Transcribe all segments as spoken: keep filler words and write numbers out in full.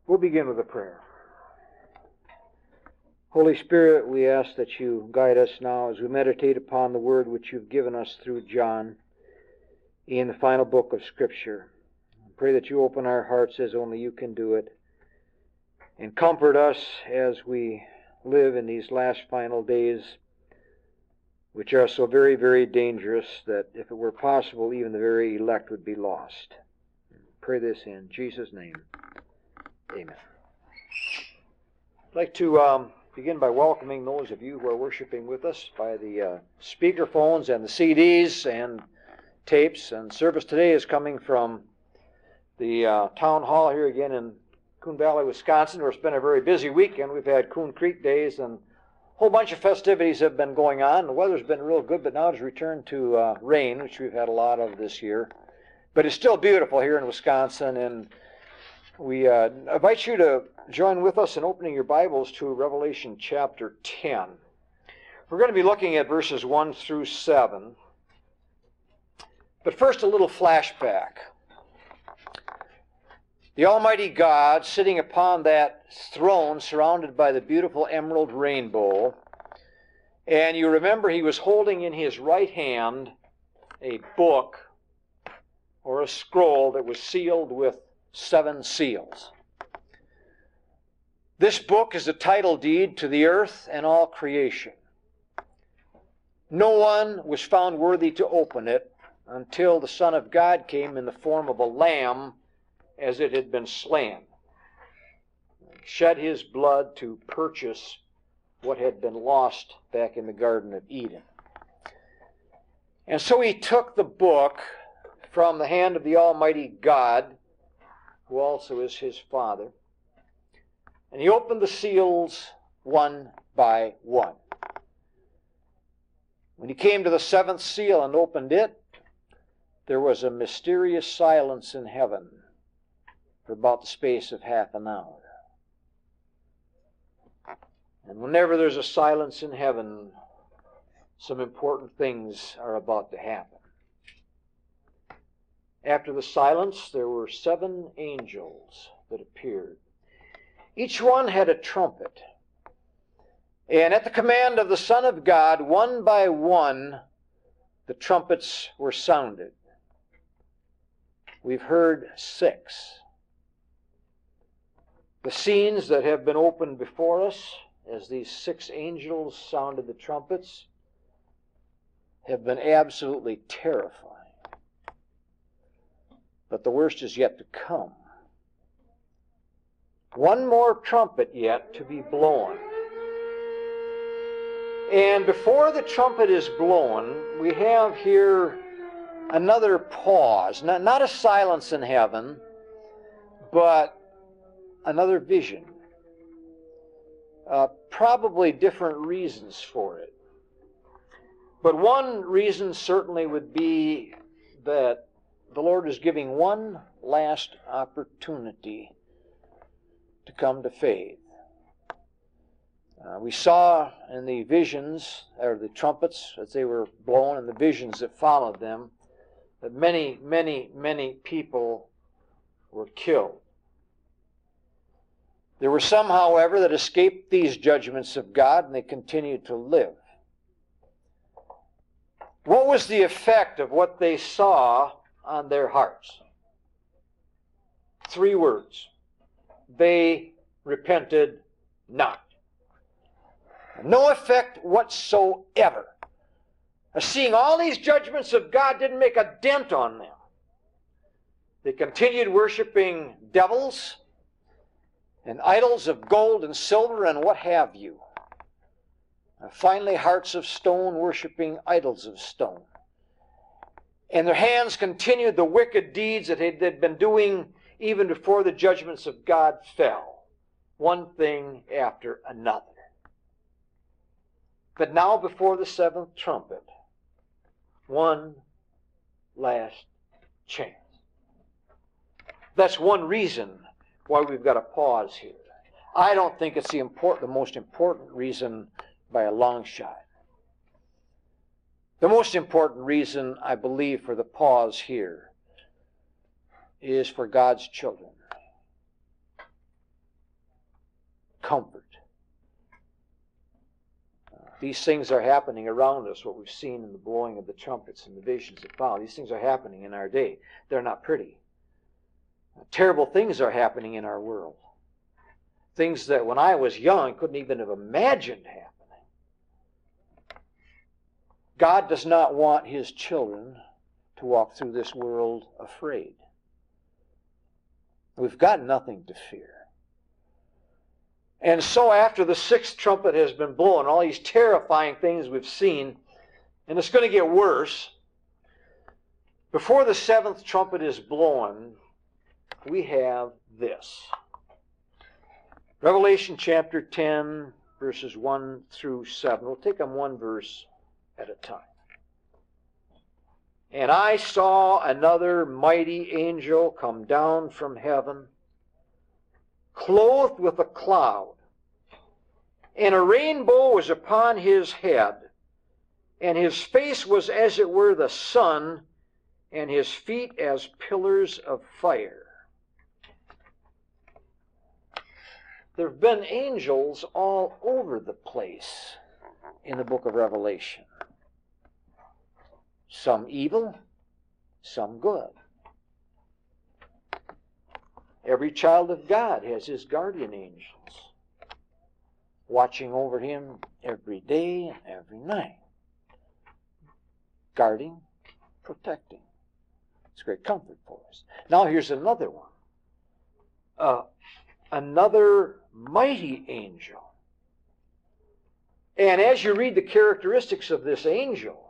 We'll begin with a prayer. Holy Spirit, we ask that you guide us now as we meditate upon the word which you've given us through John in the final book of Scripture. I pray that you open our hearts as only you can do it, and comfort us as we live in these last final days, which are so very, very dangerous that if it were possible, even the very elect would be lost. I pray this in Jesus' name. Amen. I'd like to um, begin by welcoming those of you who are worshiping with us by the uh, speaker phones and the C Ds and tapes. And service today is coming from the uh, town hall here again in Coon Valley, Wisconsin, where it's been a very busy weekend. We've had Coon Creek Days and a whole bunch of festivities have been going on. The weather's been real good, but now it's returned to uh, rain, which we've had a lot of this year. But it's still beautiful here in Wisconsin, and we uh, invite you to join with us in opening your Bibles to Revelation chapter ten. We're going to be looking at verses one through seven. But first, a little flashback. The Almighty God, sitting upon that throne surrounded by the beautiful emerald rainbow, and you remember he was holding in his right hand a book or a scroll that was sealed with seven seals. This book is a title deed to the earth and all creation. No one was found worthy to open it until the Son of God came in the form of a lamb as it had been slain, shed his blood to purchase what had been lost back in the Garden of Eden. And so he took the book from the hand of the Almighty God, who also is his Father, and he opened the seals one by one. When he came to the seventh seal and opened it, there was a mysterious silence in heaven for about the space of half an hour. And whenever there's a silence in heaven, some important things are about to happen. After the silence, there were seven angels that appeared. Each one had a trumpet. And at the command of the Son of God, one by one, the trumpets were sounded. We've heard six. The scenes that have been opened before us as these six angels sounded the trumpets have been absolutely terrifying. But the worst is yet to come. One more trumpet yet to be blown. And before the trumpet is blown, we have here another pause. Not, not a silence in heaven, but another vision. Uh, probably different reasons for it. But one reason certainly would be that the Lord is giving one last opportunity to come to faith. Uh, we saw in the visions, or the trumpets as they were blown, and the visions that followed them, that many, many, many people were killed. There were some, however, that escaped these judgments of God, and they continued to live. What was the effect of what they saw on their hearts? Three words. They repented not. No effect whatsoever. Seeing all these judgments of God didn't make a dent on them. They continued worshiping devils and idols of gold and silver and what have you. And finally, hearts of stone worshiping idols of stone. And their hands continued the wicked deeds that they'd been doing even before the judgments of God fell. One thing after another. But now before the seventh trumpet, one last chance. That's one reason why we've got to pause here. I don't think it's the important, the most important reason by a long shot. The most important reason, I believe, for the pause here is for God's children. comfort. These things are happening around us, what we've seen in the blowing of the trumpets and the visions that follow. These things are happening in our day. They're not pretty. Terrible things are happening in our world. Things that when I was young couldn't even have imagined happening. God does not want His children to walk through this world afraid. We've got nothing to fear. And so after the sixth trumpet has been blown, all these terrifying things we've seen, and it's going to get worse, before the seventh trumpet is blown, we have this. Revelation chapter ten, verses one through seven. We'll take them one verse at a time. And I saw another mighty angel come down from heaven, clothed with a cloud, and a rainbow was upon his head, and his face was as it were the sun, and his feet as pillars of fire. There have been angels all over the place in the book of Revelation. Some evil, some good. Every child of God has his guardian angels watching over him every day and every night. Guarding, protecting. It's great comfort for us. Now here's another one. Uh, another mighty angel. And as you read the characteristics of this angel,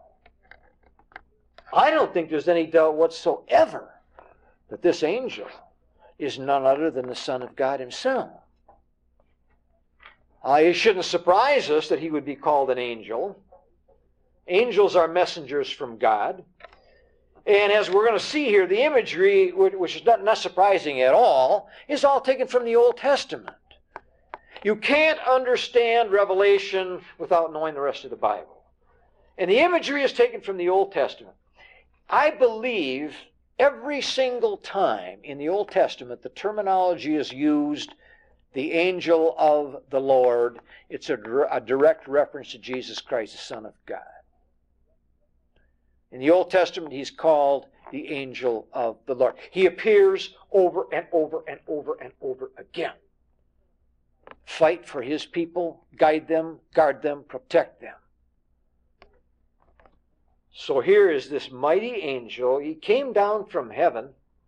I don't think there's any doubt whatsoever that this angel is none other than the Son of God Himself. Uh, it shouldn't surprise us that He would be called an angel. Angels are messengers from God. And as we're going to see here, the imagery, which is not, not surprising at all, is all taken from the Old Testament. You can't understand Revelation without knowing the rest of the Bible. And the imagery is taken from the Old Testament. I believe every single time in the Old Testament the terminology is used, the angel of the Lord, it's a, a direct reference to Jesus Christ, the Son of God. In the Old Testament, He's called the angel of the Lord. He appears over and over and over and over again. Fight for His people, guide them, guard them, protect them. So here is this mighty angel. He came down from heaven.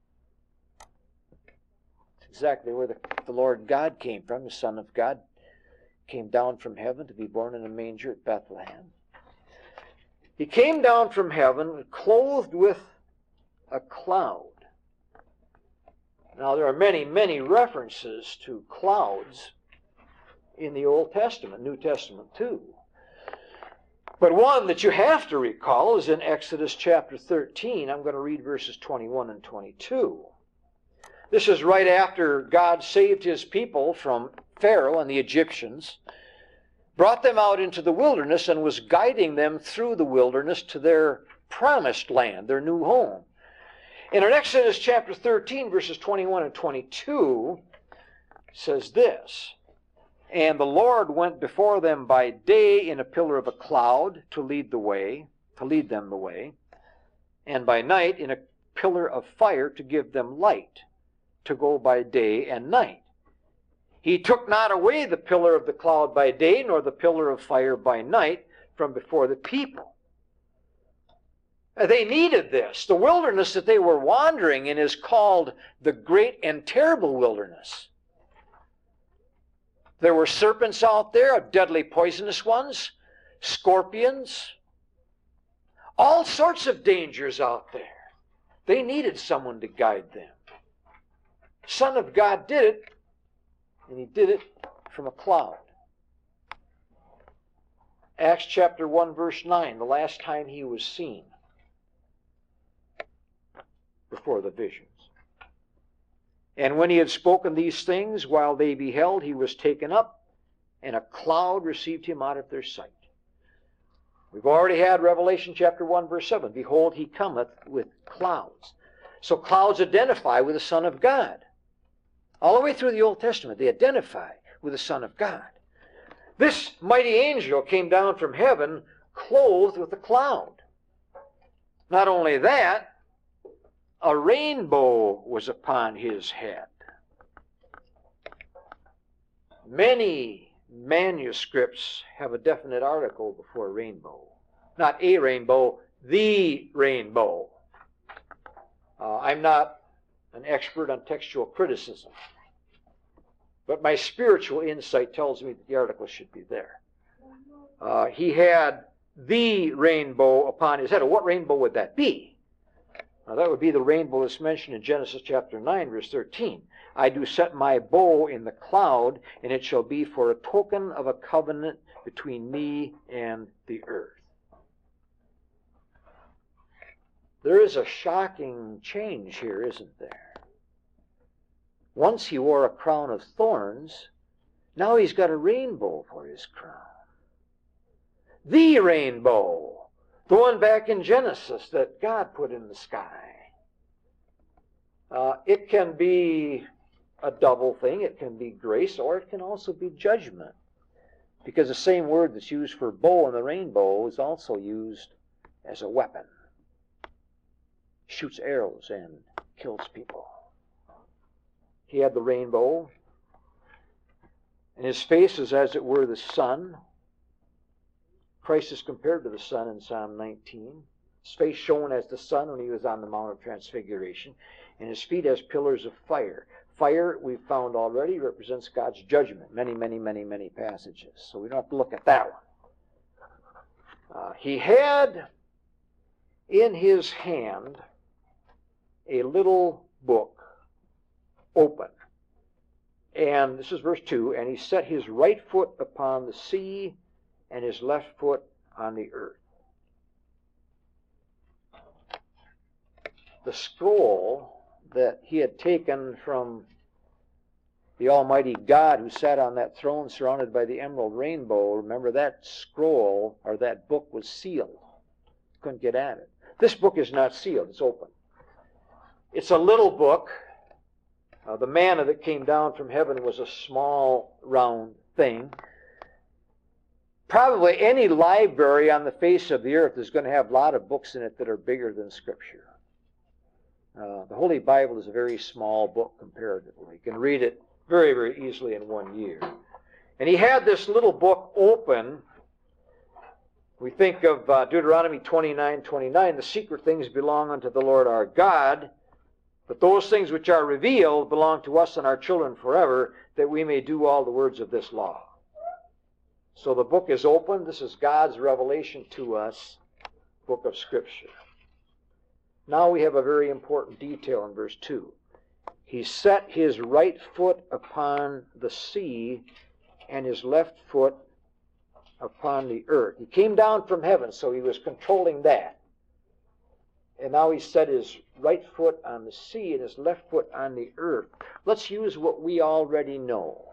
It's exactly where the, the Lord God came from. The Son of God came down from heaven to be born in a manger at Bethlehem. He came down from heaven clothed with a cloud. Now there are many, many references to clouds in the Old Testament, New Testament too. But one that you have to recall is in Exodus chapter thirteen. I'm going to read verses twenty-one and twenty-two. This is right after God saved His people from Pharaoh and the Egyptians, brought them out into the wilderness, and was guiding them through the wilderness to their promised land, their new home. And in Exodus chapter thirteen, verses twenty-one and twenty-two, says this, and the Lord went before them by day in a pillar of a cloud to lead the way, to lead them the way, and by night in a pillar of fire to give them light, to go by day and night. He took not away the pillar of the cloud by day, nor the pillar of fire by night from before the people. They needed this. The wilderness that they were wandering in is called the great and terrible wilderness. There were serpents out there, deadly poisonous ones, scorpions, all sorts of dangers out there. They needed someone to guide them. Son of God did it, and He did it from a cloud. Acts chapter one, verse nine, the last time He was seen before the visions. And when He had spoken these things, while they beheld, He was taken up, and a cloud received Him out of their sight. We've already had Revelation chapter one, verse seven. Behold, He cometh with clouds. So clouds identify with the Son of God. All the way through the Old Testament, they identify with the Son of God. This mighty angel came down from heaven clothed with a cloud. Not only that, a rainbow was upon his head. Many manuscripts have a definite article before rainbow. Not a rainbow, the rainbow. Uh, I'm not an expert on textual criticism, but my spiritual insight tells me that the article should be there. Uh, he had the rainbow upon his head. What rainbow would that be? Now, that would be the rainbow that's mentioned in Genesis chapter nine, verse thirteen. I do set my bow in the cloud, and it shall be for a token of a covenant between me and the earth. There is a shocking change here, isn't there? Once he wore a crown of thorns, now he's got a rainbow for his crown. The rainbow, the one back in Genesis that God put in the sky. Uh, it can be a double thing. It can be grace, or it can also be judgment. Because the same word that's used for bow in the rainbow is also used as a weapon. Shoots arrows and kills people. He had the rainbow, and his face is as it were the sun. Christ is compared to the sun in Psalm nineteen. His face shone as the sun when he was on the Mount of Transfiguration, and his feet as pillars of fire. Fire, we've found already, represents God's judgment. Many, many, many, many passages. So we don't have to look at that one. Uh, he had in his hand a little book open. And this is verse two. And he set his right foot upon the sea and his left foot on the earth. The scroll that he had taken from the Almighty God who sat on that throne surrounded by the emerald rainbow, remember that scroll or that book was sealed. Couldn't get at it. This book is not sealed. It's open. It's a little book. Uh, the manna that came down from heaven was a small, round thing. Probably any library on the face of the earth is going to have a lot of books in it that are bigger than Scripture. Uh, the Holy Bible is a very small book comparatively. You can read it very, very easily in one year. And he had this little book open. We think of uh, Deuteronomy twenty-nine twenty-nine, the secret things belong unto the Lord our God, but those things which are revealed belong to us and our children forever, that we may do all the words of this law. So the book is open. This is God's revelation to us, book of Scripture. Now we have a very important detail in verse two. He set his right foot upon the sea and his left foot upon the earth. He came down from heaven, so he was controlling that. And now he set his right foot on the sea and his left foot on the earth. Let's use what we already know.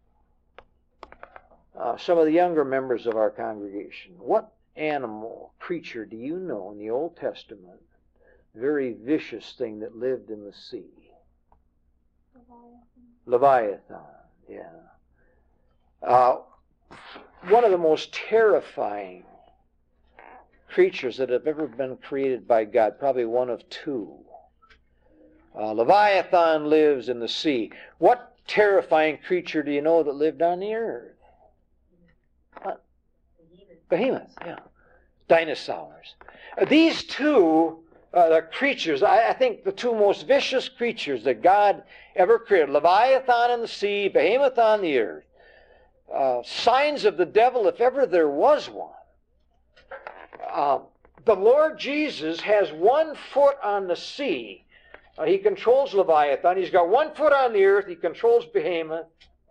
Uh, some of the younger members of our congregation. What animal, creature do you know in the Old Testament, very vicious thing that lived in the sea? Leviathan. Leviathan, yeah. Uh, one of the most terrifying creatures that have ever been created by God, probably one of two. Uh, Leviathan lives in the sea. What terrifying creature do you know that lived on the earth? What? Behemoth, yeah. Dinosaurs. Uh, these two uh, the creatures, I, I think the two most vicious creatures that God ever created, Leviathan in the sea, Behemoth on the earth, uh, signs of the devil if ever there was one. Uh, the Lord Jesus has one foot on the sea. Uh, he controls Leviathan. He's got one foot on the earth. He controls Behemoth.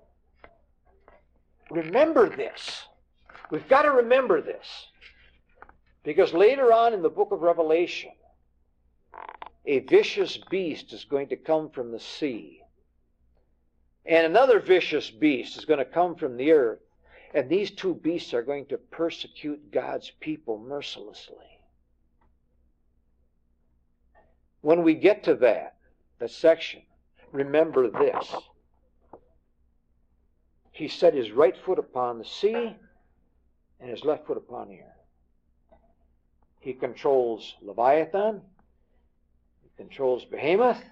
Remember this. We've got to remember this. Because later on in the book of Revelation, a vicious beast is going to come from the sea. And another vicious beast is going to come from the earth. And these two beasts are going to persecute God's people mercilessly. When we get to that, that section, remember this. He set his right foot upon the sea and his left foot upon the earth. He controls Leviathan. He controls Behemoth.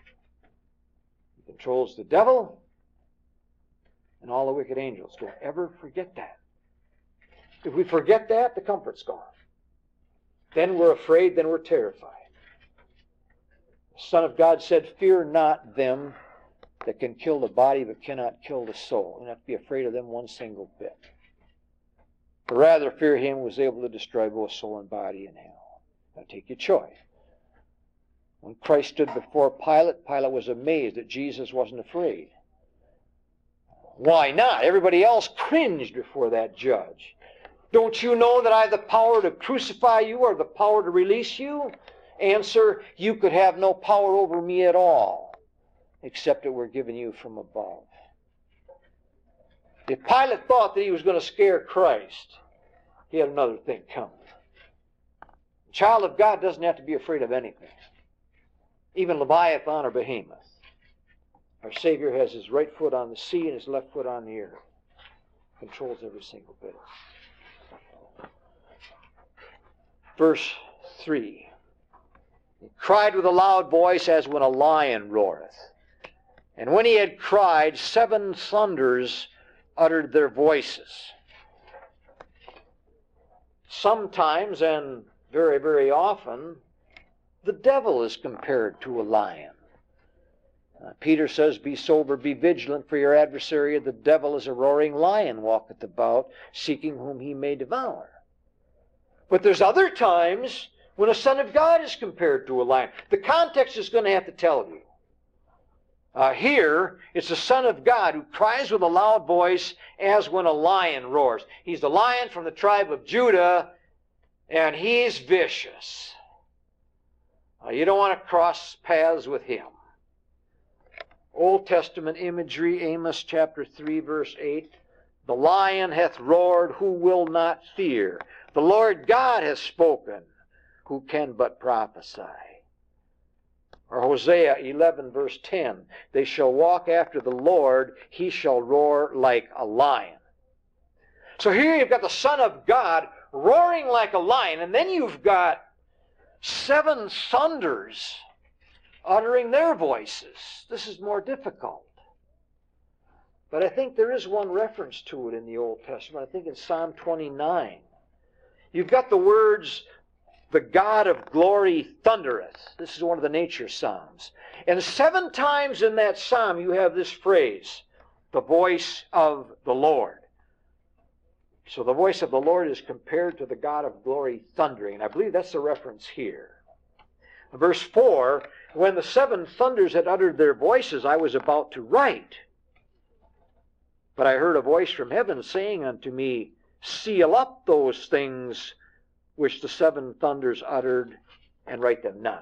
He controls the devil and all the wicked angels. Don't ever forget that. If we forget that, the comfort's gone. Then we're afraid, then we're terrified. The Son of God said, fear not them that can kill the body but cannot kill the soul. You don't have to be afraid of them one single bit. But rather fear him who was able to destroy both soul and body in hell. Now take your choice. When Christ stood before Pilate, Pilate was amazed that Jesus wasn't afraid. Why not? Everybody else cringed before that judge. Don't you know that I have the power to crucify you or the power to release you? Answer, you could have no power over me at all, except it were given you from above. If Pilate thought that he was going to scare Christ, he had another thing coming. A child of God doesn't have to be afraid of anything, even Leviathan or Behemoth. Our Savior has his right foot on the sea and his left foot on the earth. Controls every single bit. Verse three. He cried with a loud voice as when a lion roareth. And when he had cried, seven thunders uttered their voices. Sometimes, and very, very often, the devil is compared to a lion. Uh, Peter says, be sober, be vigilant, for your adversary, the devil, is a roaring lion, walketh about, seeking whom he may devour. But there's other times when a son of God is compared to a lion. The context is going to have to tell you. Uh, here, it's the Son of God who cries with a loud voice as when a lion roars. He's the lion from the tribe of Judah, and he's vicious. Uh, you don't want to cross paths with him. Old Testament imagery, Amos chapter three, verse eight. The lion hath roared, who will not fear? The Lord God hath spoken, who can but prophesy? Or Hosea eleven, verse ten. They shall walk after the Lord, he shall roar like a lion. So here you've got the Son of God roaring like a lion, and then you've got seven thunders uttering their voices. This is more difficult. But I think there is one reference to it in the Old Testament. I think in Psalm twenty-nine. You've got the words, the God of glory thundereth. This is one of the nature psalms. And seven times in that psalm you have this phrase, the voice of the Lord. So the voice of the Lord is compared to the God of glory thundering. And I believe that's the reference here. Verse four, when the seven thunders had uttered their voices, I was about to write. But I heard a voice from heaven saying unto me, seal up those things which the seven thunders uttered, and write them not.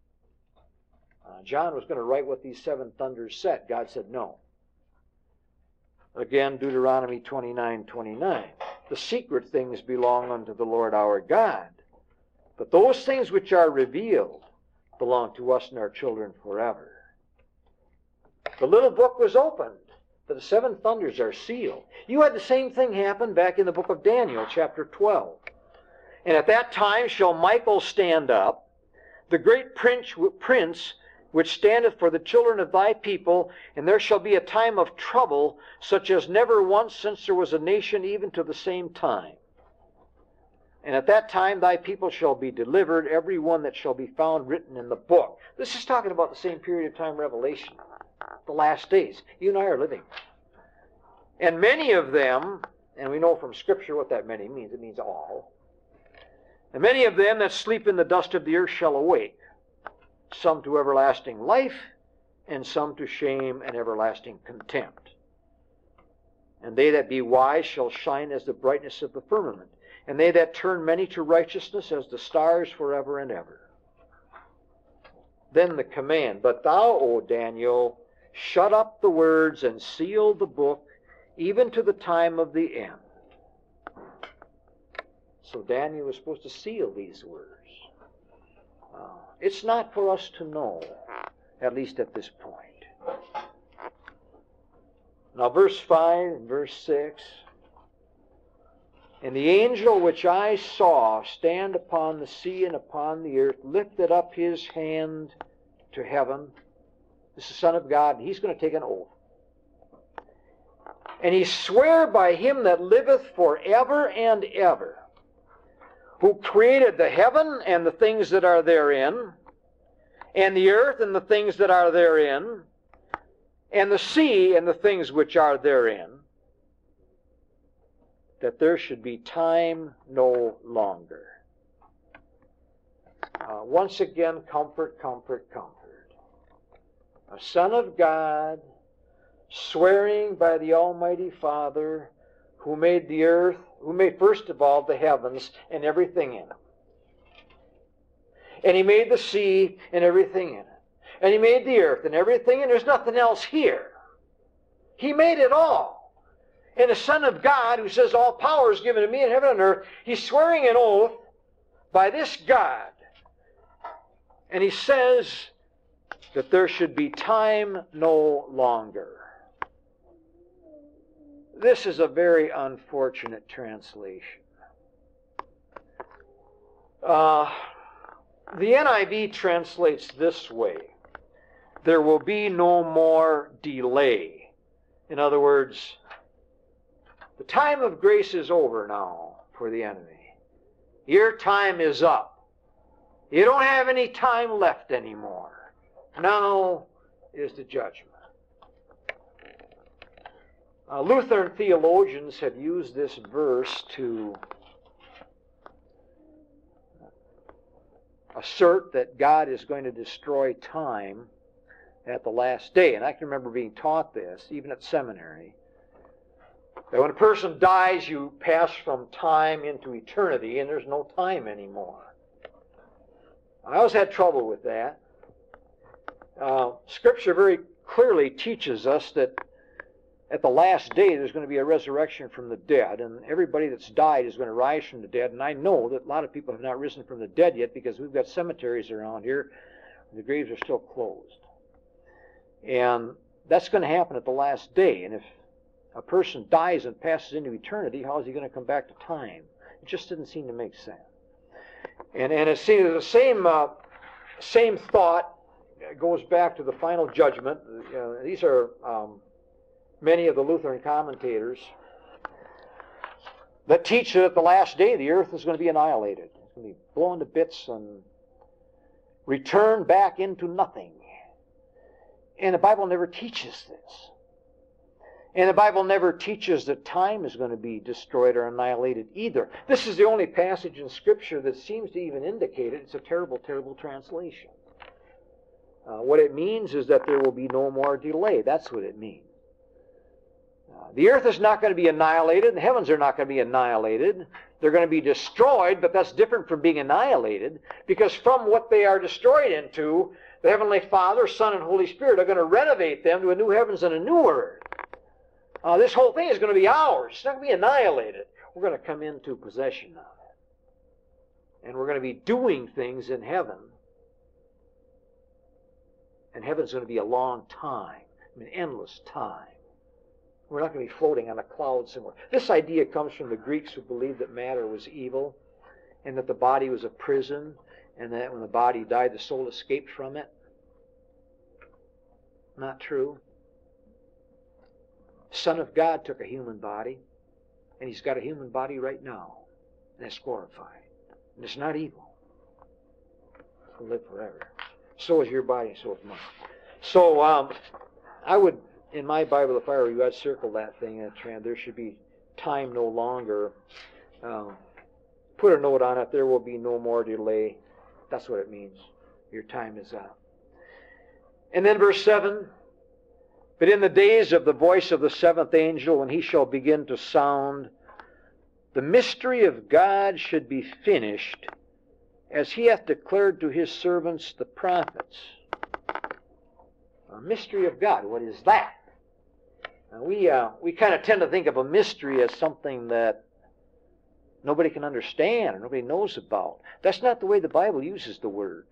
Uh, John was going to write what these seven thunders said. God said no. Again, Deuteronomy twenty-nine, twenty-nine. The secret things belong unto the Lord our God, but those things which are revealed belong to us and our children forever. The little book was opened, but the seven thunders are sealed. You had the same thing happen back in the book of Daniel, chapter twelve. And at that time shall Michael stand up, the great prince, prince which standeth for the children of thy people, and there shall be a time of trouble, such as never once since there was a nation even to the same time. And at that time thy people shall be delivered, every one that shall be found written in the book. This is talking about the same period of time, Revelation, the last days. You and I are living. And many of them, and we know from Scripture what that many means, it means all. And many of them that sleep in the dust of the earth shall awake, some to everlasting life, and some to shame and everlasting contempt. And they that be wise shall shine as the brightness of the firmament, and they that turn many to righteousness as the stars forever and ever. Then the command, but thou, O Daniel, shut up the words and seal the book, even to the time of the end. So Daniel was supposed to seal these words. Uh, it's not for us to know, at least at this point. Now verse five and verse six. And the angel which I saw stand upon the sea and upon the earth lifted up his hand to heaven. This is the Son of God, and he's going to take an oath. And he sware by him that liveth forever and ever, who created the heaven and the things that are therein, and the earth and the things that are therein, and the sea and the things which are therein, that there should be time no longer. Uh, once again, comfort, comfort, comfort. A Son of God, swearing by the Almighty Father, who made the earth, who made first of all the heavens and everything in them. And he made the sea and everything in it. And he made the earth and everything, and there's nothing else here. He made it all. And the Son of God, who says, all power is given to me in heaven and earth, he's swearing an oath by this God. And he says that there should be time no longer. This is a very unfortunate translation. Uh, the N I V translates this way: there will be no more delay. In other words, the time of grace is over now for the enemy. Your time is up. You don't have any time left anymore. Now is the judgment. Uh, Lutheran theologians have used this verse to assert that God is going to destroy time at the last day. And I can remember being taught this, even at seminary, that when a person dies, you pass from time into eternity, and there's no time anymore. I always had trouble with that. Uh, Scripture very clearly teaches us that at the last day there's going to be a resurrection from the dead, and everybody that's died is going to rise from the dead. And I know that a lot of people have not risen from the dead yet, because we've got cemeteries around here, and the graves are still closed. And that's going to happen at the last day. And if a person dies and passes into eternity, how is he going to come back to time? It just didn't seem to make sense. And and it seems the same uh, same thought goes back to the final judgment. Uh, these are um, many of the Lutheran commentators that teach that at the last day the earth is going to be annihilated. It's going to be blown to bits and returned back into nothing. And the Bible never teaches this. And the Bible never teaches that time is going to be destroyed or annihilated either. This is the only passage in Scripture that seems to even indicate it. It's a terrible, terrible translation. Uh, what it means is that there will be no more delay. That's what it means. Uh, the earth is not going to be annihilated. The heavens are not going to be annihilated. They're going to be destroyed, but that's different from being annihilated, because from what they are destroyed into, the Heavenly Father, Son, and Holy Spirit are going to renovate them to a new heavens and a new earth. Uh, this whole thing is going to be ours. It's not going to be annihilated. We're going to come into possession of it. And we're going to be doing things in heaven. And heaven's going to be a long time. I mean, endless time. We're not going to be floating on a cloud somewhere. This idea comes from the Greeks, who believed that matter was evil, and that the body was a prison, and that when the body died, the soul escaped from it. Not true. Son of God took a human body, and he's got a human body right now, and it's glorified. And it's not evil. It'll live forever. So is your body, and so is mine. So um, I would, in my Bible, if I were you, I'd circle that thing, that trend. There should be time no longer. Um, put a note on it. There will be no more delay. That's what it means. Your time is up. And then verse seven. But in the days of the voice of the seventh angel, when he shall begin to sound, the mystery of God should be finished, as he hath declared to his servants the prophets. A mystery of God, what is that? Now we uh, we kind of tend to think of a mystery as something that nobody can understand or nobody knows about. That's not the way the Bible uses the word.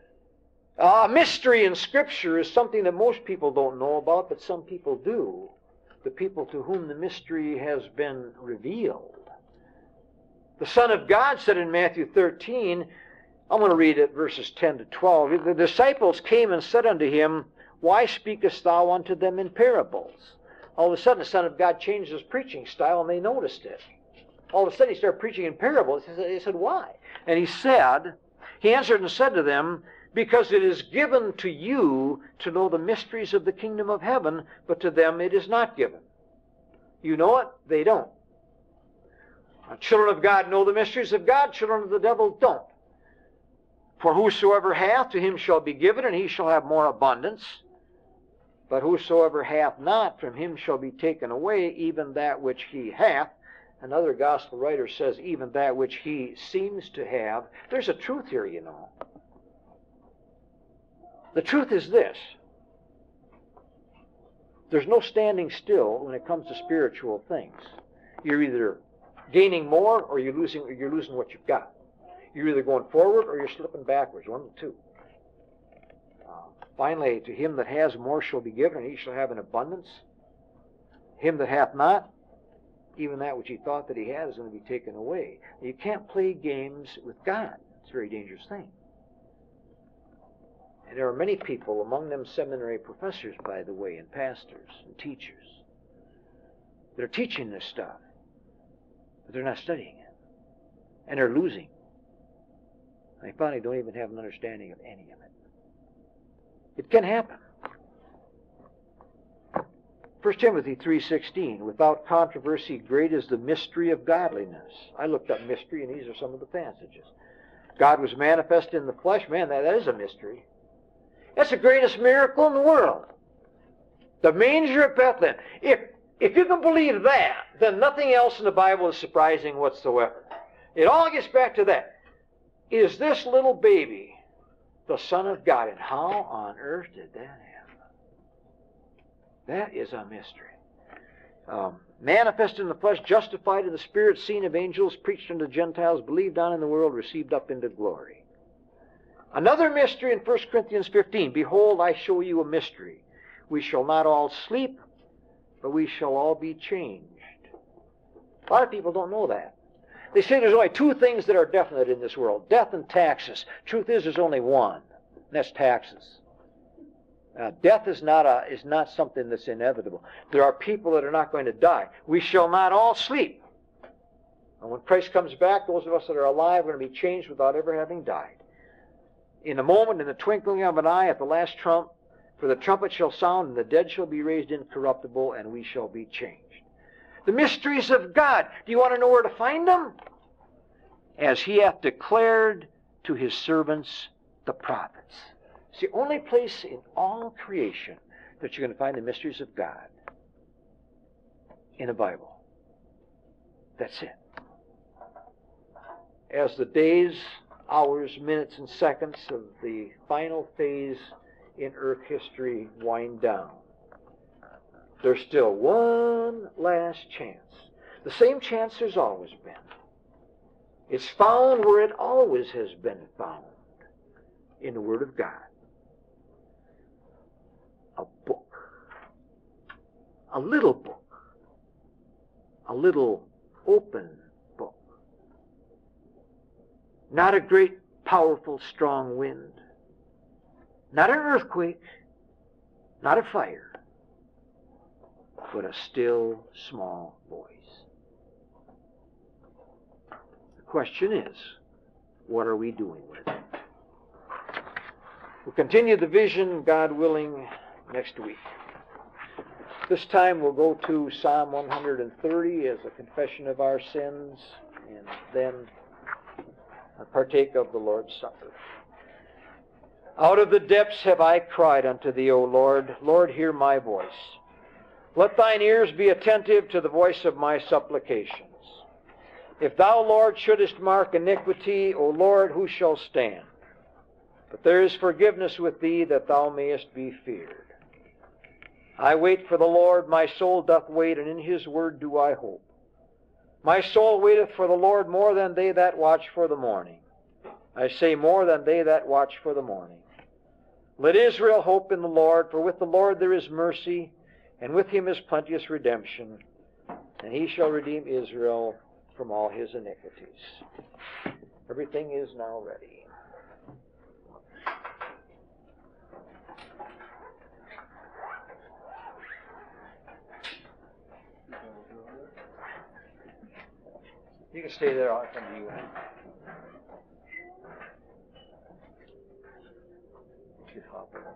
A uh, mystery in Scripture is something that most people don't know about, but some people do. the people to whom the mystery has been revealed. The Son of God said in Matthew thirteen, I'm going to read it verses ten to twelve. The disciples came and said unto him, Why speakest thou unto them in parables? All of a sudden the Son of God changed his preaching style and they noticed it. All of a sudden he started preaching in parables. They said, why? And he said, he answered and said to them, Because it is given to you to know the mysteries of the kingdom of heaven, but to them it is not given. You know it, they don't. Children of God know the mysteries of God, children of the devil don't. For whosoever hath, to him shall be given, and he shall have more abundance. But whosoever hath not, from him shall be taken away even that which he hath. Another gospel writer says, even that which he seems to have. There's a truth here, you know. The truth is this. There's no standing still when it comes to spiritual things. You're either gaining more or you're losing, or you're losing what you've got. You're either going forward or you're slipping backwards, one of the two. Uh, finally, to him that has more shall be given, and he shall have an abundance. Him that hath not, even that which he thought that he had is going to be taken away. You can't play games with God. It's a very dangerous thing. And there are many people, among them seminary professors, by the way, and pastors and teachers, that are teaching this stuff, but they're not studying it. And they're losing. They finally don't even have an understanding of any of it. It can happen. First Timothy three sixteen, without controversy, great is the mystery of godliness. I looked up mystery, and these are some of the passages. God was manifest in the flesh. Man, that, that is a mystery. That's the greatest miracle in the world. The manger at Bethlehem. If, if you can believe that, then nothing else in the Bible is surprising whatsoever. It all gets back to that. Is this little baby the Son of God? And how on earth did that happen? That is a mystery. Um, manifest in the flesh, justified in the Spirit, seen of angels, preached unto the Gentiles, believed on in the world, received up into glory. Another mystery in First Corinthians fifteen. Behold, I show you a mystery. We shall not all sleep, but we shall all be changed. A lot of people don't know that. They say there's only two things that are definite in this world, death and taxes. Truth is, there's only one, and that's taxes. Uh, death is not, a, is not something that's inevitable. There are people that are not going to die. We shall not all sleep. And when Christ comes back, those of us that are alive are going to be changed without ever having died. In a moment, in the twinkling of an eye, at the last trump, for the trumpet shall sound, and the dead shall be raised incorruptible, and we shall be changed. The mysteries of God. Do you want to know where to find them? As he hath declared to his servants, the prophets. It's the only place in all creation that you're going to find the mysteries of God. In the Bible. That's it. As the days, hours, minutes, and seconds of the final phase in earth history wind down, there's still one last chance. The same chance there's always been. It's found where it always has been found. In the Word of God. A book. A little book. A little open book. Not a great, powerful, strong wind. Not an earthquake. Not a fire. But a still, small voice. The question is, what are we doing with it? We'll continue the vision, God willing, next week. This time we'll go to Psalm one thirty as a confession of our sins, and then partake of the Lord's Supper. Out of the depths have I cried unto thee, O Lord. Lord, hear my voice. Let thine ears be attentive to the voice of my supplications. If thou, Lord, shouldest mark iniquity, O Lord, who shall stand? But there is forgiveness with thee, that thou mayest be feared. I wait for the Lord, my soul doth wait, and in his word do I hope. My soul waiteth for the Lord more than they that watch for the morning. I say more than they that watch for the morning. Let Israel hope in the Lord, for with the Lord there is mercy, And with him is plenteous redemption, and he shall redeem Israel from all his iniquities. Everything is now ready. You can stay there, I'll come to you. You should hop in.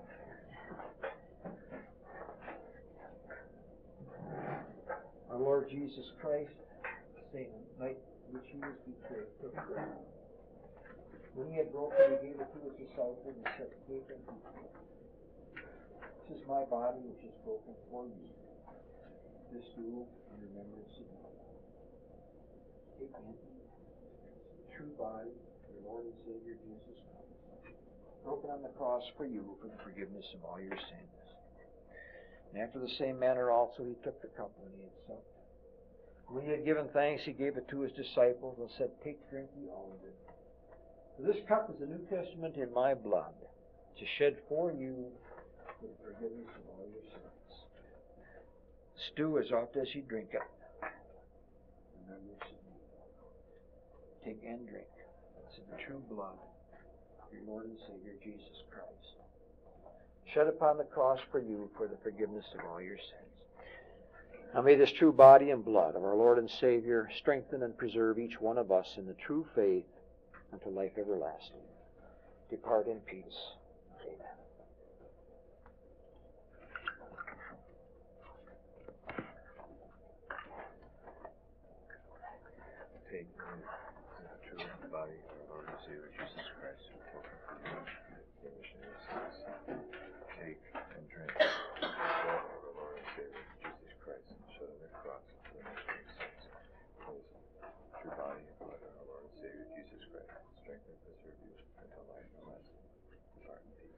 Our Lord Jesus Christ, same night which he was betrayed, took bread. When he had broken, he gave it to his disciples and said, "Take and eat. This is my body which is broken for you. This do in remembrance of me." Take and eat. The true body of your Lord and Savior Jesus Christ, broken on the cross for you for the forgiveness of all your sins. And after the same manner also he took the cup when he had supped. When he had given thanks, he gave it to his disciples and said, "Take, drink ye all of it. For this cup is the New Testament in my blood, which is shed for you for the forgiveness of all your sins. Stew as oft as ye drink it. Remember this of me." Take and drink. It's in the true blood of your Lord and Savior Jesus Christ, shed upon the cross for you for the forgiveness of all your sins. Now may this true body and blood of our Lord and Savior strengthen and preserve each one of us in the true faith unto life everlasting. Depart in peace. Amen. Take the true body of our Lord and Savior Jesus Christ, who took the remission of sins. Take and drink the blood of our Lord and Savior Jesus Christ, shed on the cross for the remission of sins. Praise the true body and blood of our Lord and Savior Jesus Christ, strengthen and preserve you until life everlasting. Depart in peace.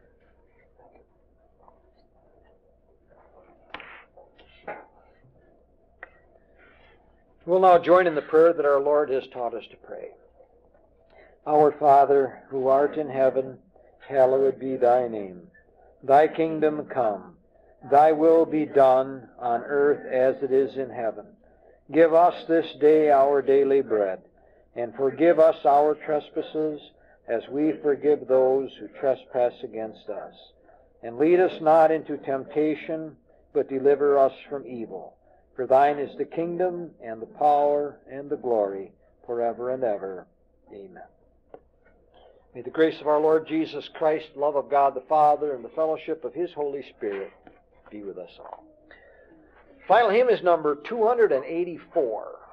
We'll now join in the prayer that our Lord has taught us to pray. Our Father, who art in heaven, hallowed be thy name. Thy kingdom come. Thy will be done on earth as it is in heaven. Give us this day our daily bread, and forgive us our trespasses as we forgive those who trespass against us. And lead us not into temptation, but deliver us from evil. For thine is the kingdom, and the power, and the glory, forever and ever. Amen. May the grace of our Lord Jesus Christ, the love of God the Father, and the fellowship of his Holy Spirit be with us all. Final hymn is number two hundred eighty-four.